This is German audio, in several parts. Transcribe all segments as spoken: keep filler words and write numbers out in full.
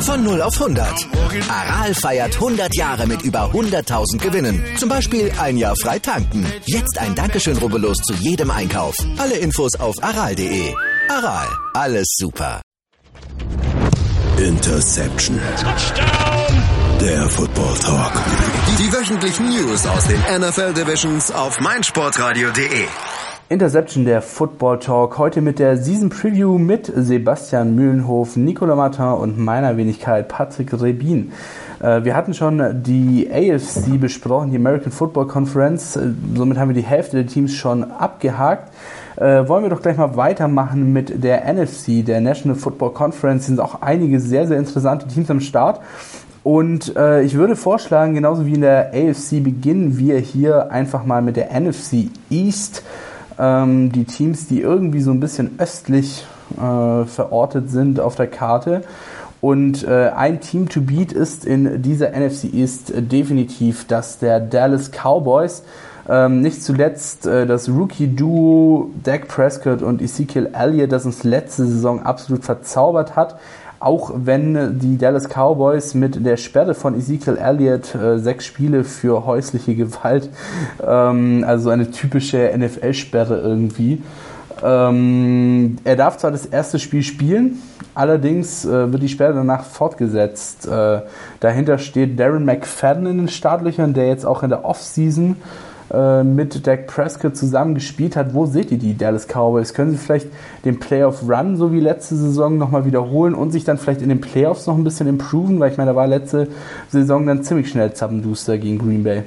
Von null auf hundert. Aral feiert hundert Jahre mit über hunderttausend Gewinnen. Zum Beispiel ein Jahr frei tanken. Jetzt ein Dankeschön, rubbellos zu jedem Einkauf. Alle Infos auf aral punkt de. Aral, alles super. Interception. Touchdown. Der Football Talk. Die wöchentlichen News aus den N F L Divisions auf meinsportradio punkt de. Interception, der Football Talk, heute mit der Season Preview mit Sebastian Mühlenhof, Nicolas Martin und meiner Wenigkeit Patrick Rebin. Wir hatten schon die A F C besprochen, die American Football Conference, somit haben wir die Hälfte der Teams schon abgehakt. Äh, wollen wir doch gleich mal weitermachen mit der N F C, der National Football Conference. Sind auch einige sehr, sehr interessante Teams am Start. Und äh, ich würde vorschlagen, genauso wie in der A F C beginnen wir hier einfach mal mit der N F C East. Ähm, die Teams, die irgendwie so ein bisschen östlich äh, verortet sind auf der Karte. Und äh, ein Team to beat ist in dieser N F C East äh, definitiv das der Dallas Cowboys. Ähm, nicht zuletzt äh, das Rookie-Duo Dak Prescott und Ezekiel Elliott, das uns letzte Saison absolut verzaubert hat. Auch wenn die Dallas Cowboys mit der Sperre von Ezekiel Elliott äh, sechs Spiele für häusliche Gewalt, ähm, also eine typische N F L-Sperre irgendwie. Ähm, er darf zwar das erste Spiel spielen, allerdings äh, wird die Sperre danach fortgesetzt. Äh, dahinter steht Darren McFadden in den Startlöchern, der jetzt auch in der Offseason äh, mit Dak Prescott zusammen gespielt hat. Wo seht ihr die Dallas Cowboys? Können sie vielleicht den Playoff-Run so wie letzte Saison nochmal wiederholen und sich dann vielleicht in den Playoffs noch ein bisschen improven? Weil ich meine, da war letzte Saison dann ziemlich schnell zappenduster gegen Green Bay.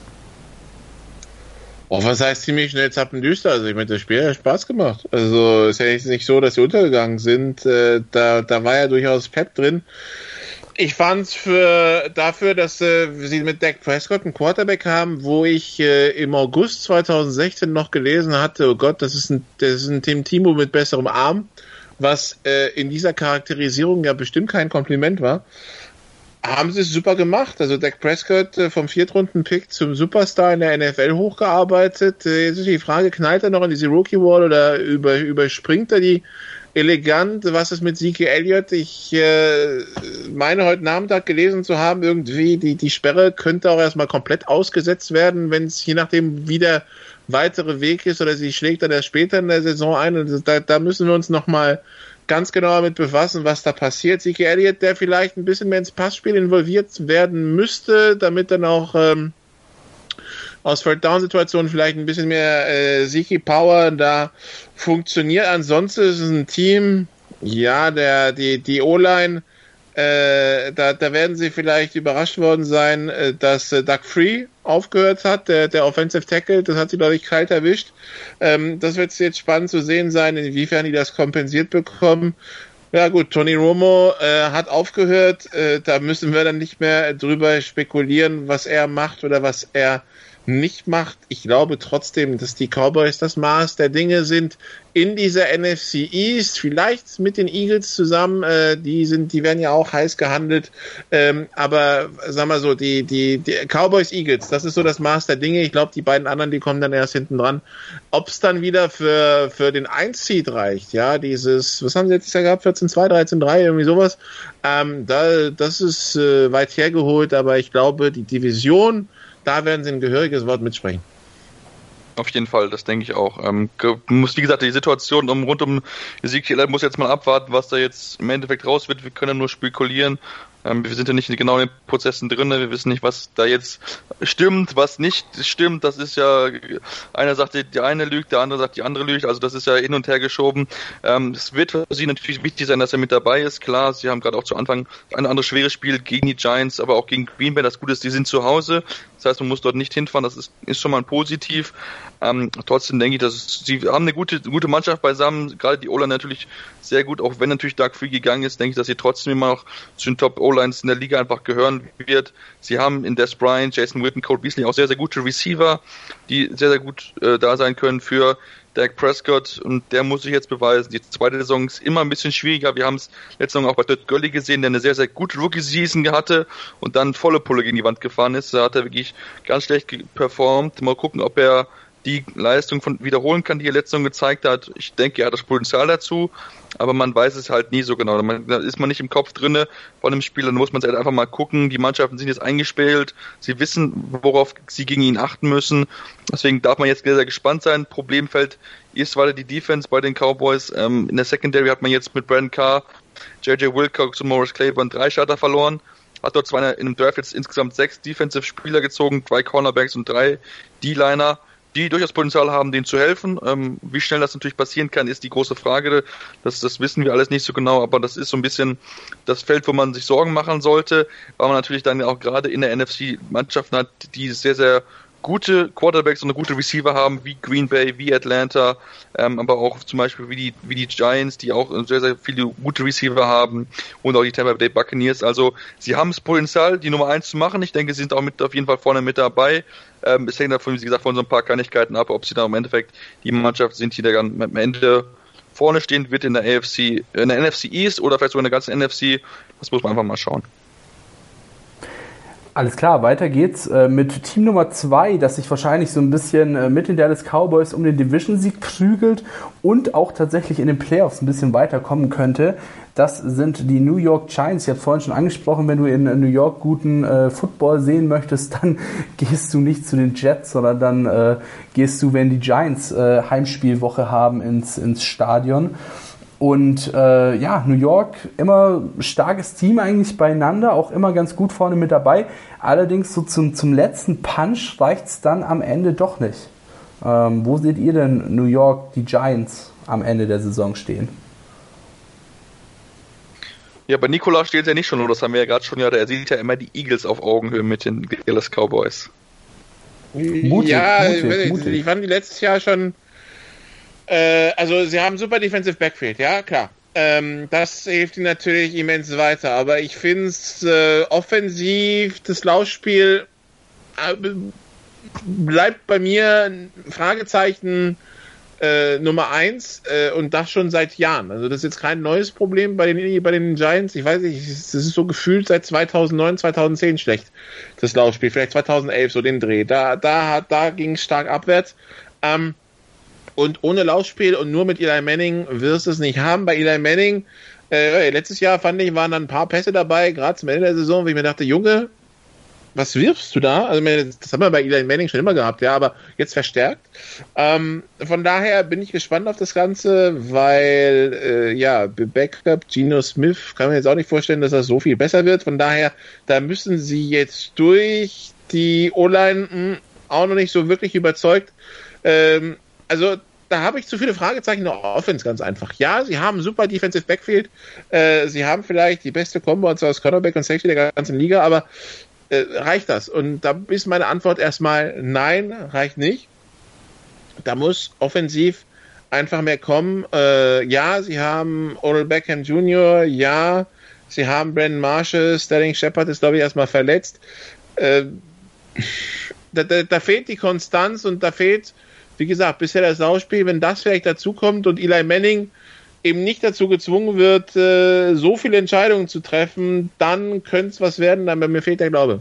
Oh, was heißt ziemlich schnell zappendüster? Also ich meine, das Spiel hat Spaß gemacht. Also es ist ja jetzt nicht so, dass sie untergegangen sind. Äh, da, da war ja durchaus Pep drin. Ich fand's für dafür, dass äh, sie mit Dak Prescott einen Quarterback haben, wo ich äh, im August zweitausendsechzehn noch gelesen hatte, oh Gott, das ist ein, das ist ein Tim Tebow mit besserem Arm, was äh, in dieser Charakterisierung ja bestimmt kein Kompliment war. Haben sie es super gemacht. Also Dak Prescott äh, vom Viertrunden-Pick zum Superstar in der N F L hochgearbeitet. Äh, jetzt ist die Frage, knallt er noch in diese Rookie-Wall oder über, überspringt er die elegant? Was ist mit Ezekiel Elliott? Ich äh, meine, heute Nachmittag gelesen zu haben, irgendwie die, die Sperre könnte auch erstmal komplett ausgesetzt werden, wenn es je nachdem wie der weitere Weg ist oder sie schlägt dann erst später in der Saison ein. Und da, da müssen wir uns nochmal ganz genau damit befassen, was da passiert. Ezekiel Elliott, der vielleicht ein bisschen mehr ins Passspiel involviert werden müsste, damit dann auch ähm, aus Third-Down-Situationen vielleicht ein bisschen mehr äh, Zeke-Power da funktioniert. Ansonsten ist es ein Team, ja, der die die O-Line, äh, da, da werden sie vielleicht überrascht worden sein, äh, dass äh, Doug Free aufgehört hat, der, der Offensive Tackle, das hat sie, glaube ich, kalt erwischt. Ähm, das wird jetzt spannend zu sehen sein, inwiefern die das kompensiert bekommen. Ja gut, Tony Romo äh, hat aufgehört, äh, da müssen wir dann nicht mehr drüber spekulieren, was er macht oder was er nicht macht. Ich glaube trotzdem, dass die Cowboys das Maß der Dinge sind in dieser N F C East, vielleicht mit den Eagles zusammen, äh, die sind, die werden ja auch heiß gehandelt, ähm, aber sag mal so, die, die, die Cowboys Eagles, das ist so das Maß der Dinge. Ich glaube, die beiden anderen, die kommen dann erst hinten dran. Ob es dann wieder für, für den eins-Seed reicht, ja, dieses, was haben sie jetzt ja gehabt, vierzehn zwei, dreizehn drei, irgendwie sowas, ähm, da, das ist äh, weit hergeholt, aber ich glaube, die Division, da werden sie ein gehöriges Wort mitsprechen. Auf jeden Fall, das denke ich auch. Ähm, muss, wie gesagt, die Situation um, rund um Ezekiel muss jetzt mal abwarten, was da jetzt im Endeffekt raus wird. Wir können ja nur spekulieren. Ähm, wir sind ja nicht genau in den Prozessen drin. Wir wissen nicht, was da jetzt stimmt, was nicht stimmt. Das ist ja, einer sagt, die eine lügt, der andere sagt, die andere lügt. Also das ist ja hin und her geschoben. Ähm, es wird für sie natürlich wichtig sein, dass er mit dabei ist. Klar, sie haben gerade auch zu Anfang ein anderes schweres Spiel gegen die Giants, aber auch gegen Green Bay. Das Gute ist, die sind zu Hause. Das heißt, man muss dort nicht hinfahren. Das ist, ist schon mal positiv. Ähm, trotzdem denke ich, dass sie haben eine gute, gute Mannschaft beisammen. Gerade die O-Line natürlich sehr gut. Auch wenn natürlich Doug Free gegangen ist, denke ich, dass sie trotzdem immer noch zu den Top-O-Lines in der Liga einfach gehören wird. Sie haben in Des Bryant, Jason Witten, Cole Beasley auch sehr, sehr gute Receiver, die sehr, sehr gut äh, da sein können für Dak Prescott, und der muss sich jetzt beweisen. Die zweite Saison ist immer ein bisschen schwieriger. Wir haben es letzte Saison auch bei Todd Gurley gesehen, der eine sehr, sehr gute Rookie-Season hatte und dann volle Pulle gegen die Wand gefahren ist. Da hat er wirklich ganz schlecht performt. Mal gucken, ob er die Leistung von wiederholen kann, die er letzte Saison gezeigt hat. Ich denke, er hat das Potenzial dazu, aber man weiß es halt nie so genau. Da ist man nicht im Kopf drinne von einem Spieler, da muss man halt einfach mal gucken. Die Mannschaften sind jetzt eingespielt, sie wissen, worauf sie gegen ihn achten müssen. Deswegen darf man jetzt sehr, sehr gespannt sein. Problemfeld ist weiter die Defense bei den Cowboys. Ähm, in der Secondary hat man jetzt mit Brandon Carr, J J Wilcox und Morris Claiborne drei Starter verloren. Hat dort zwar in einem Draft jetzt insgesamt sechs Defensive-Spieler gezogen, drei Cornerbacks und drei D-Liner, die durchaus Potenzial haben, denen zu helfen. Ähm, wie schnell das natürlich passieren kann, ist die große Frage. Das, das wissen wir alles nicht so genau, aber das ist so ein bisschen das Feld, wo man sich Sorgen machen sollte, weil man natürlich dann auch gerade in der N F C Mannschaften hat, die sehr, sehr gute Quarterbacks und gute Receiver haben, wie Green Bay, wie Atlanta, ähm, aber auch zum Beispiel wie die, wie die Giants, die auch sehr, sehr viele gute Receiver haben und auch die Tampa Bay Buccaneers. Also sie haben das Potenzial, die Nummer eins zu machen. Ich denke, sie sind auch mit auf jeden Fall vorne mit dabei. Ähm, es hängt davon, wie gesagt, von so ein paar Kleinigkeiten ab, ob sie dann im Endeffekt die Mannschaft sind, die da am Ende vorne stehen wird in der A F C, in der N F C East oder vielleicht sogar in der ganzen N F C. Das muss man einfach mal schauen. Alles klar, weiter geht's äh, mit Team Nummer zwei, das sich wahrscheinlich so ein bisschen äh, mit den Dallas Cowboys um den Division-Sieg prügelt und auch tatsächlich in den Playoffs ein bisschen weiterkommen könnte. Das sind die New York Giants. Ich habe vorhin schon angesprochen, wenn du in New York guten äh, Football sehen möchtest, dann gehst du nicht zu den Jets, sondern dann äh, gehst du, wenn die Giants äh, Heimspielwoche haben, ins, ins Stadion. Und äh, ja, New York, immer starkes Team eigentlich beieinander, auch immer ganz gut vorne mit dabei. Allerdings so zum, zum letzten Punch reicht es dann am Ende doch nicht. Ähm, wo seht ihr denn New York, die Giants, am Ende der Saison stehen? Ja, bei Nikola steht ja nicht schon, das haben wir ja gerade schon, ja, er sieht ja immer die Eagles auf Augenhöhe mit den Dallas Cowboys. Mutig, ja, mutig, ich, mutig. Ich fand die letztes Jahr schon. Also sie haben super Defensive Backfield, ja klar. Ähm, das hilft ihnen natürlich immens weiter. Aber ich finde es äh, offensiv, das Laufspiel äh, bleibt bei mir ein Fragezeichen äh, Nummer eins äh, und das schon seit Jahren. Also das ist jetzt kein neues Problem bei den, bei den Giants. Ich weiß nicht, das ist so gefühlt seit zweitausendneun, zweitausendzehn schlecht, das Laufspiel. Vielleicht zweitausendelf, so den Dreh. Da, da, da ging es stark abwärts. Ähm, Und ohne Laufspiel und nur mit Eli Manning wirst du es nicht haben. Bei Eli Manning, äh, letztes Jahr fand ich, waren dann ein paar Pässe dabei, gerade zum Ende der Saison, wo ich mir dachte, Junge, was wirfst du da? Also das haben wir bei Eli Manning schon immer gehabt, ja, aber jetzt verstärkt. Ähm, von daher bin ich gespannt auf das Ganze, weil, äh, ja, Backup, Geno Smith, kann man jetzt auch nicht vorstellen, dass das so viel besser wird. Von daher, da müssen sie jetzt durch. Die O-Line mh, auch noch nicht so wirklich überzeugt. Ähm, Also, da habe ich zu viele Fragezeichen in der Offense, ganz einfach. Ja, sie haben super Defensive Backfield. Äh, sie haben vielleicht die beste Combo aus Cornerback und Safety der ganzen Liga, aber äh, reicht das? Und da ist meine Antwort erstmal nein, reicht nicht. Da muss offensiv einfach mehr kommen. Äh, ja, sie haben Odell Beckham Junior Ja, sie haben Brandon Marshall. Sterling Shepard ist, glaube ich, erstmal verletzt. Äh, da, da, da fehlt die Konstanz und da fehlt, wie gesagt, bisher das Laufspiel. Wenn das vielleicht dazukommt und Eli Manning eben nicht dazu gezwungen wird, äh, so viele Entscheidungen zu treffen, dann könnte es was werden, aber mir fehlt der Glaube.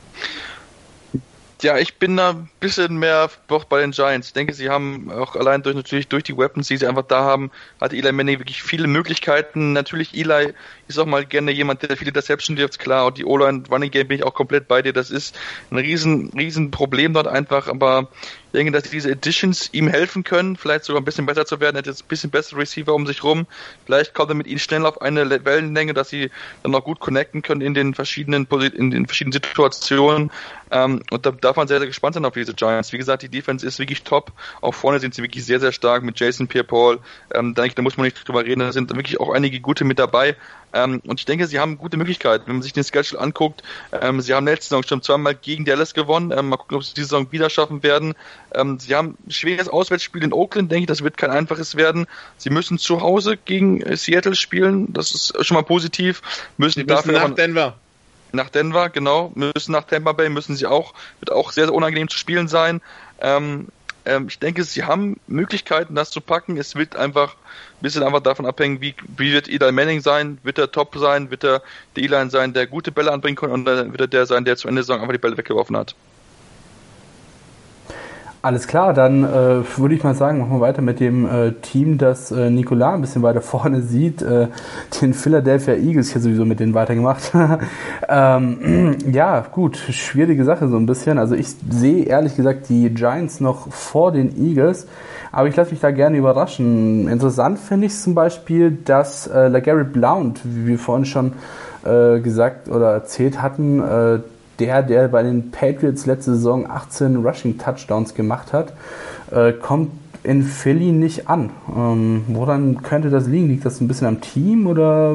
Ja, ich bin da ein bisschen mehr doch bei den Giants. Ich denke, sie haben auch allein durch natürlich durch die Weapons, die sie einfach da haben, hat Eli Manning wirklich viele Möglichkeiten. Natürlich, Eli ist auch mal gerne jemand, der viele Interception wirft, klar. Und die O-Line Running Game bin ich auch komplett bei dir. Das ist ein riesen, riesen Problem dort einfach. Aber ich denke, dass diese Additions ihm helfen können, vielleicht sogar ein bisschen besser zu werden. Er hat jetzt ein bisschen bessere Receiver um sich rum. Vielleicht kommt er mit ihnen schnell auf eine Wellenlänge, dass sie dann auch gut connecten können in den verschiedenen in den verschiedenen Situationen. Ähm, und da darf man sehr, sehr gespannt sein auf diese Giants. Wie gesagt, die Defense ist wirklich top. Auch vorne sind sie wirklich sehr, sehr stark mit Jason Pierre-Paul. Ähm, da, da muss man nicht drüber reden. Da sind wirklich auch einige gute mit dabei. Ähm, und ich denke, sie haben gute Möglichkeiten. Wenn man sich den Schedule anguckt, ähm, sie haben letzte Saison schon zweimal gegen Dallas gewonnen. Ähm, mal gucken, ob sie diese Saison wieder schaffen werden. Ähm, sie haben ein schweres Auswärtsspiel in Oakland, denke ich. Das wird kein einfaches werden. Sie müssen zu Hause gegen äh, Seattle spielen. Das ist schon mal positiv. Müssen, sie müssen dafür nach Denver. Nach Denver, genau. Müssen nach Tampa Bay, müssen sie auch. Wird auch sehr, sehr unangenehm zu spielen sein. Ähm, ähm, ich denke, sie haben Möglichkeiten, das zu packen. Es wird einfach ein bisschen einfach davon abhängen, wie, wie wird Eli Manning sein? Wird er top sein? Wird er der Eli sein, der gute Bälle anbringen kann? Und dann wird er der sein, der zu Ende der Saison einfach die Bälle weggeworfen hat? Alles klar, dann äh, würde ich mal sagen, machen wir weiter mit dem äh, Team, das äh, Nicolas ein bisschen weiter vorne sieht, äh, den Philadelphia Eagles hier sowieso mit denen weitergemacht. ähm, ja, gut, schwierige Sache so ein bisschen. Also ich sehe ehrlich gesagt die Giants noch vor den Eagles, aber ich lasse mich da gerne überraschen. Interessant finde ich zum Beispiel, dass äh, LeGarrette Blount, wie wir vorhin schon äh, gesagt oder erzählt hatten, äh, Der, der bei den Patriots letzte Saison achtzehn Rushing-Touchdowns gemacht hat, äh, kommt in Philly nicht an. Ähm, woran könnte das liegen? Liegt das ein bisschen am Team oder?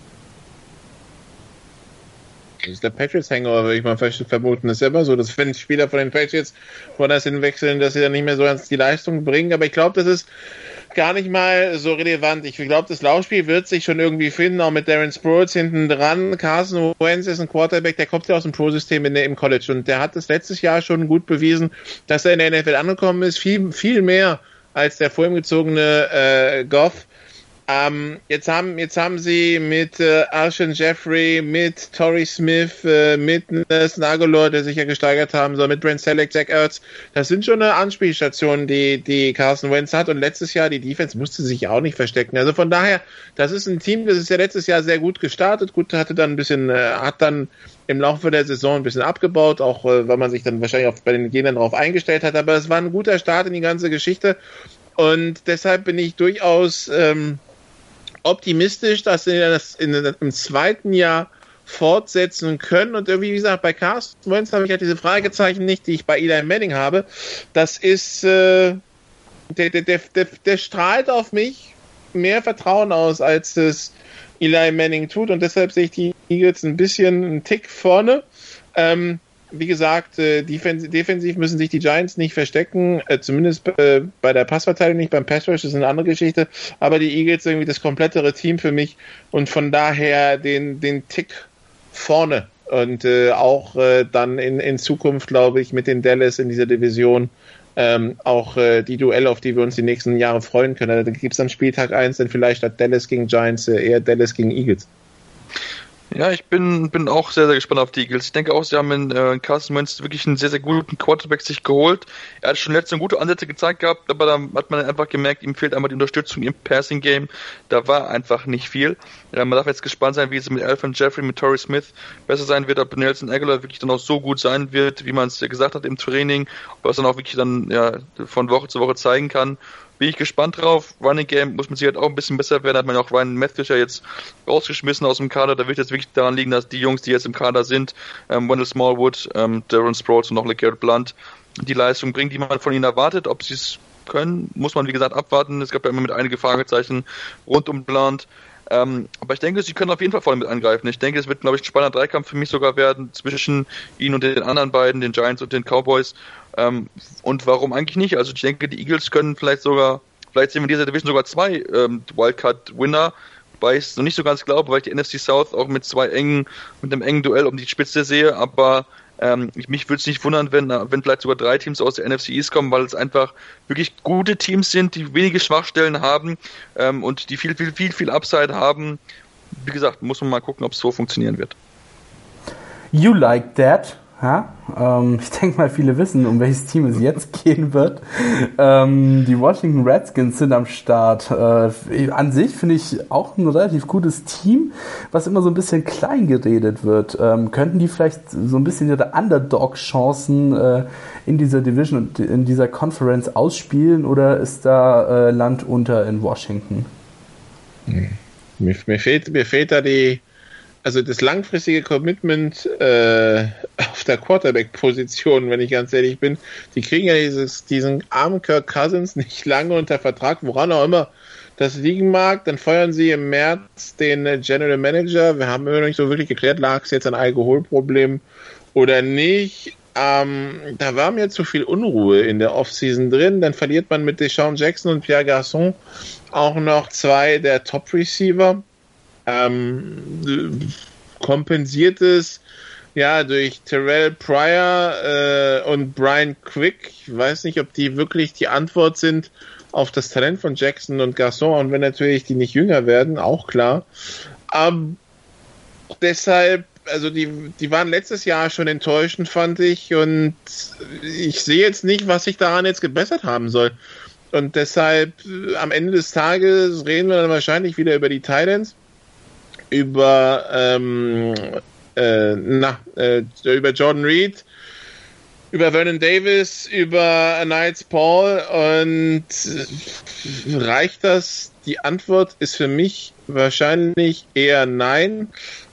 Das ist der Patriots-Hangover, würde ich mal vermuten. Das ist ja immer so, dass wenn Spieler von den Patriots woanders hinwechseln, dass sie dann nicht mehr so ganz die Leistung bringen. Aber ich glaube, das ist gar nicht mal so relevant. Ich glaube, das Laufspiel wird sich schon irgendwie finden, auch mit Darren Sproles hinten dran. Carson Wentz ist ein Quarterback, der kommt ja aus dem Pro-System in der, im College und der hat das letztes Jahr schon gut bewiesen, dass er in der N F L angekommen ist. Viel, viel mehr als der vor ihm gezogene äh, Goff. Ähm, jetzt haben jetzt haben sie mit äh, Alshon Jeffrey, mit Torrey Smith, äh, mit Nelson Agholor, der sich ja gesteigert haben soll, mit Brent Selleck, Zach Ertz. Das sind schon eine Anspielstation, die die Carson Wentz hat. Und letztes Jahr die Defense musste sich auch nicht verstecken. Also von daher, das ist ein Team, das ist ja letztes Jahr sehr gut gestartet. Gut, hatte dann ein bisschen, äh, hat dann im Laufe der Saison ein bisschen abgebaut, auch äh, weil man sich dann wahrscheinlich auch bei den Gegnern darauf eingestellt hat. Aber es war ein guter Start in die ganze Geschichte. Und deshalb bin ich durchaus ähm, optimistisch, dass sie das in, in, im zweiten Jahr fortsetzen können. Und irgendwie, wie gesagt, bei Carson Wentz habe ich halt diese Fragezeichen nicht, die ich bei Eli Manning habe. Das ist, äh, der, der, der, der, der strahlt auf mich mehr Vertrauen aus, als es Eli Manning tut. Und deshalb sehe ich die Eagles ein bisschen einen Tick vorne. Ähm, Wie gesagt, äh, defensiv, defensiv müssen sich die Giants nicht verstecken, äh, zumindest äh, bei der Passverteidigung nicht, beim Pass Rush ist eine andere Geschichte, aber die Eagles irgendwie das komplettere Team für mich und von daher den, den Tick vorne und äh, auch äh, dann in, in Zukunft, glaube ich, mit den Dallas in dieser Division ähm, auch äh, die Duelle, auf die wir uns die nächsten Jahre freuen können. Da gibt es dann Spieltag eins, dann vielleicht statt Dallas gegen Giants äh, eher Dallas gegen Eagles. Ja, ich bin, bin auch sehr, sehr gespannt auf die Eagles. Ich denke auch, sie haben in äh, Carson Wentz wirklich einen sehr, sehr guten Quarterback sich geholt. Er hat schon letzte gute Ansätze gezeigt gehabt, aber da hat man einfach gemerkt, ihm fehlt einmal die Unterstützung im Passing-Game. Da war einfach nicht viel. Ja, man darf jetzt gespannt sein, wie es mit Alshon Jeffrey, mit Torrey Smith besser sein wird, ob Nelson Agholor wirklich dann auch so gut sein wird, wie man es gesagt hat im Training, ob er es dann auch wirklich dann ja von Woche zu Woche zeigen kann. Bin ich gespannt drauf. Running Game muss man sich halt auch ein bisschen besser werden. Hat man ja auch Ryan Matthews ja jetzt rausgeschmissen aus dem Kader. Da wird jetzt wirklich daran liegen, dass die Jungs, die jetzt im Kader sind, ähm, Wendell Smallwood, ähm, Darren Sproles und noch LeGarrette Blount, die Leistung bringen, die man von ihnen erwartet. Ob sie es können, muss man wie gesagt abwarten. Es gab ja immer mit einige Fragezeichen rund um Blount. Ähm, aber ich denke, sie können auf jeden Fall vorne mit angreifen. Ich denke, es wird, glaube ich, ein spannender Dreikampf für mich sogar werden zwischen ihnen und den anderen beiden, den Giants und den Cowboys. Ähm, und warum eigentlich nicht? Also ich denke, die Eagles können vielleicht sogar, vielleicht sehen wir in dieser Division sogar zwei ähm, Wildcard-Winner, wobei ich es noch nicht so ganz glaube, weil ich die N F C South auch mit zwei engen, mit einem engen Duell um die Spitze sehe, aber ähm, ich, mich würde es nicht wundern, wenn, wenn vielleicht sogar drei Teams aus der N F C East kommen, weil es einfach wirklich gute Teams sind, die wenige Schwachstellen haben ähm, und die viel, viel, viel, viel Upside haben. Wie gesagt, muss man mal gucken, ob es so funktionieren wird. You like that? Ja, ähm, ich denke mal, viele wissen, um welches Team es jetzt gehen wird. Ähm, die Washington Redskins sind am Start. Äh, an sich finde ich auch ein relativ gutes Team, was immer so ein bisschen klein geredet wird. Ähm, könnten die vielleicht so ein bisschen ihre Underdog-Chancen äh, in dieser Division und in dieser Conference ausspielen oder ist da äh, Land unter in Washington? Hm. Mir, mir, fehlt, mir fehlt da die Also das langfristige Commitment äh, auf der Quarterback-Position, wenn ich ganz ehrlich bin, die kriegen ja dieses, diesen armen Kirk Cousins nicht lange unter Vertrag, woran auch immer das liegen mag. Dann feuern sie im März den General Manager. Wir haben immer noch nicht so wirklich geklärt, lag es jetzt an Alkoholproblemen oder nicht. Ähm, da war mir zu viel Unruhe in der Offseason drin. Dann verliert man mit Deshaun Jackson und Pierre Garçon auch noch zwei der Top-Receiver. Ähm, kompensiert es ja durch Terrell Pryor äh, und Brian Quick. Ich weiß nicht, ob die wirklich die Antwort sind auf das Talent von Jackson und Garçon, und wenn natürlich die nicht jünger werden, auch klar. Ähm, deshalb also die, die waren letztes Jahr schon enttäuschend, fand ich, und ich sehe jetzt nicht, was sich daran jetzt gebessert haben soll. Und deshalb, am Ende des Tages reden wir dann wahrscheinlich wieder über die Titans, über, ähm, äh, na, äh, über Jordan Reed, über Vernon Davis, über Niles Paul, und reicht das? Die Antwort ist für mich wahrscheinlich eher nein,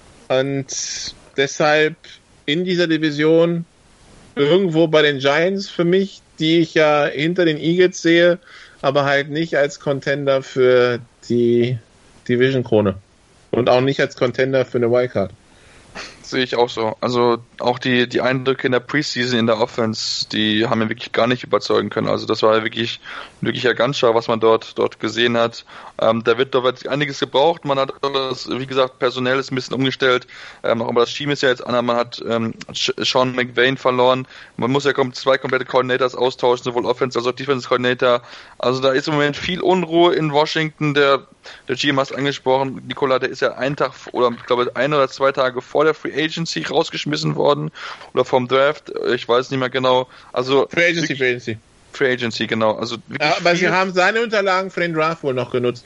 und deshalb in dieser Division irgendwo bei den Giants für mich, die ich ja hinter den Eagles sehe, aber halt nicht als Contender für die Division-Krone und auch nicht als Contender für eine Wildcard. Sehe ich auch so. Also auch die, die Eindrücke in der Preseason in der Offense, die haben mir wirklich gar nicht überzeugen können. Also das war wirklich wirklich ja ganz schau, was man dort dort gesehen hat. Ähm, da wird dort einiges gebraucht. Man hat das, wie gesagt, personell ist ein bisschen umgestellt. Ähm, aber das Team ist ja jetzt an. Man hat ähm, Sean McVay verloren. Man muss ja zwei komplette Coordinators austauschen, sowohl Offense als auch Defense Coordinator. Also da ist im Moment viel Unruhe in Washington. Der der G M hast angesprochen, Nikola, der ist ja einen Tag oder ich glaube ein oder zwei Tage vor der Free Agency rausgeschmissen worden oder vom Draft, ich weiß nicht mehr genau. Also Free Agency, Free Agency. Free Agency, genau. Also ja, aber sie haben seine Unterlagen für den Draft wohl noch genutzt.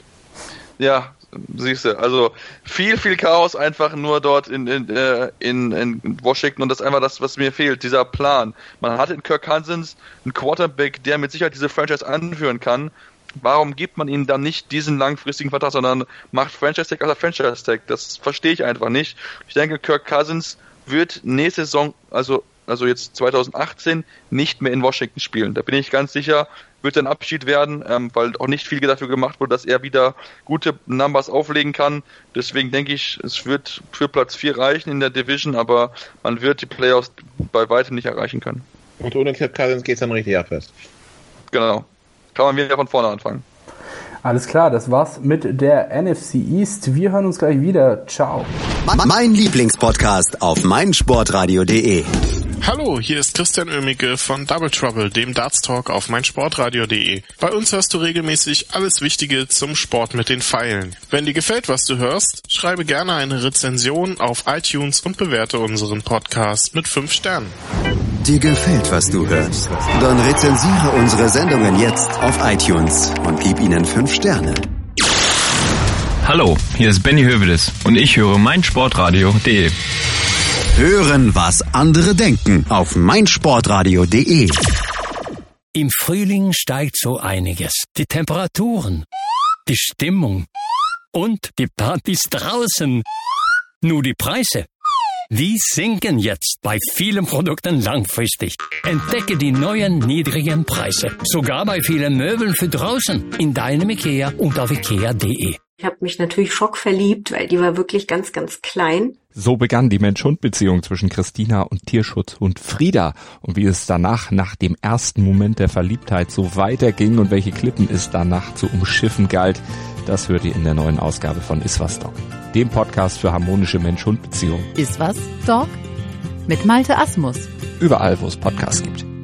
Ja, siehst du, also viel, viel Chaos einfach nur dort in, in, in, in Washington, und das ist einfach das, was mir fehlt, dieser Plan. Man hat in Kirk Cousins einen Quarterback, der mit Sicherheit diese Franchise anführen kann. Warum gibt man ihnen dann nicht diesen langfristigen Vertrag, sondern macht Franchise-Tag als Franchise-Tag? Das verstehe ich einfach nicht. Ich denke, Kirk Cousins wird nächste Saison, also, also jetzt zwanzig achtzehn, nicht mehr in Washington spielen. Da bin ich ganz sicher, wird ein Abschied werden, ähm, weil auch nicht viel dafür gemacht wurde, dass er wieder gute Numbers auflegen kann. Deswegen denke ich, es wird für Platz vier reichen in der Division, aber man wird die Playoffs bei weitem nicht erreichen können. Und ohne Kirk Cousins geht es dann richtig abwärts. Genau. Kann man wieder von vorne anfangen. Alles klar, das war's mit der N F C East. Wir hören uns gleich wieder. Ciao. Mein Lieblingspodcast auf meinsportradio punkt de. Hallo, hier ist Christian Oemicke von Double Trouble, dem Darts Talk auf meinsportradio punkt de. Bei uns hörst du regelmäßig alles Wichtige zum Sport mit den Pfeilen. Wenn dir gefällt, was du hörst, schreibe gerne eine Rezension auf iTunes und bewerte unseren Podcast mit fünf Sternen. Dir gefällt, was du hörst? Dann rezensiere unsere Sendungen jetzt auf iTunes und gib ihnen fünf Sterne. Hallo, hier ist Benny Hövedes und ich höre meinsportradio punkt de. Hören, was andere denken auf meinsportradio punkt de. Im Frühling steigt so einiges. Die Temperaturen, die Stimmung und die Partys draußen. Nur die Preise, die sinken jetzt bei vielen Produkten langfristig. Entdecke die neuen niedrigen Preise. Sogar bei vielen Möbeln für draußen. In deinem Ikea und auf ikea punkt de. Ich habe mich natürlich schockverliebt, weil die war wirklich ganz, ganz klein. So begann die Mensch-Hund-Beziehung zwischen Christina und Tierschutzhund Frieda. Und wie es danach, nach dem ersten Moment der Verliebtheit, so weiterging und welche Klippen es danach zu umschiffen galt, das hört ihr in der neuen Ausgabe von Iswas Dog, dem Podcast für harmonische Mensch-Hund-Beziehungen. Iswas Dog mit Malte Asmus. Überall, wo es Podcasts gibt.